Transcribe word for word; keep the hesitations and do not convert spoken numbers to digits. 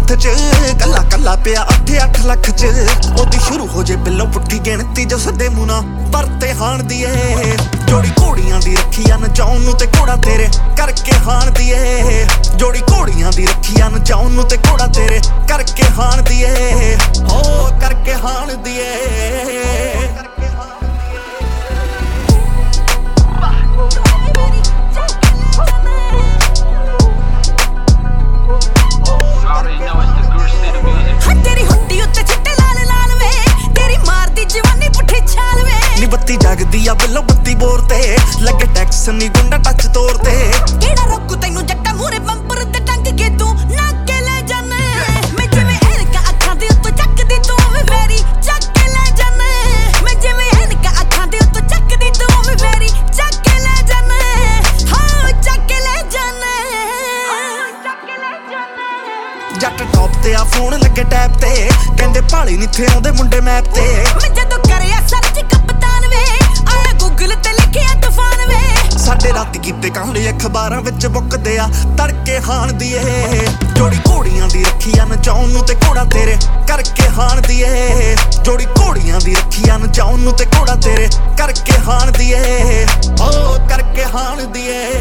ਹੱਥ ਚ ਕੱਲਾ ਕੱਲਾ ਪਿਆ ਅੱਠ ਅੱਠ ਲੱਖ ਚ ਉਹਦੀ ਸ਼ੁਰੂ ਹੋ ਜੇ ਬਿੱਲੋਂ ਪੁੱਠੀ ਗਿਣਤੀ ਜੋ ਸਦੇ ਮੁਨਾ ਪਰਤੇ ਹਾਣ ਦੀ ਏ ਜੋੜੀ ਘੋੜੀਆਂ ਦੀ ਰੱਖੀ ਆ ਨਚਾਉਣ ਨੂੰ ਤੇ ਘੋੜਾ ਤੇਰੇ ਕਰਕੇ ਹਾਣ ਦੀ ਏ ਜੋੜੀ ਘੋੜੀਆਂ ਦੀ ਰੱਖੀ ਆ ਨਚਾਉਣ ਨੂੰ ਤੇ ਘੋੜਾ ਤੇਰੇ ਕਰਕੇ ਹਾਣ ਦੀ ਏ ਹੋ ਕਰਕੇ ਹਾਣ ਦੀ ਏ जगदी आ बिल्लो बत्ती बोर ते लगे टैक्स नी गुंडा टच तोर ते केड़ा रोकू तैनू जट्टा मूरे बंपर ते टंग के तू नाके ले जाने मैं जिवें एनका अखां दे उत्तों चकदी तू वे वेरी चक के ले जाने मैं जिवें एनका अखां दे उत्तों चकदी तू वे वेरी चक के ले जाने हां चक के ले जाने हां चक के ले जाने जट टॉप ते आ फोन लगे टैप ते कहंदे भाली नी थे आउंदे मुंडे मैप ते मैं जदों करया सर्च कप्तान वे आया गूगल ते लिखिया तूफान वे साडे रात कीते कांडे अखबारां विच बुकदे आ तड़के हाण दी ए जोड़ी घोड़ियां दी रखी आ नचाउण नूं ते घोड़ा तेरे करके हाण दी ए जोड़ी घोड़ियां दी रखी आ नचाउण नूं ते घोड़ा तेरे करके हाण दी ए ओ करके हाण दी ए